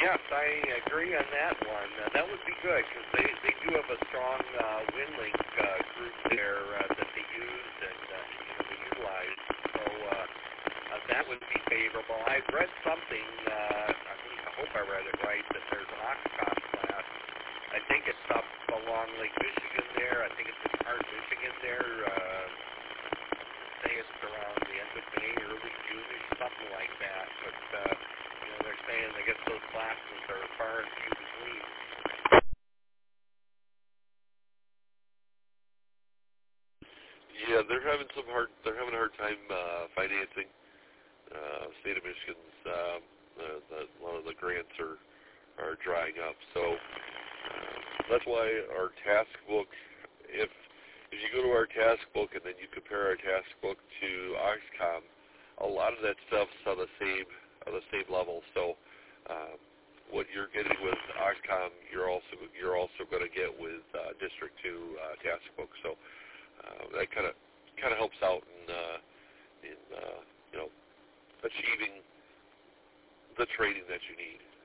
Yes, I agree on that one. That would be good because they do have a strong WinLink group there that they use and they utilize. So that would be favorable. I've read something. I hope I read it right. That there's an Oxcom class. I think it's up along Lake Michigan there. I think it's in Hart, Michigan there. Say it's around the end of May, early June, or something like that. But they're saying I guess those classes are far and few between. Yeah, they're having a hard time financing. State of Michigan's a lot of the grants are drying up. So that's why our task book, if you go to our task book and then you compare our task book to Oxcom, a lot of that stuff's on the same level. So what you're getting with Oxcom, you're also going to get with District 2 task book. So that kind of helps out in achieving the training that you need.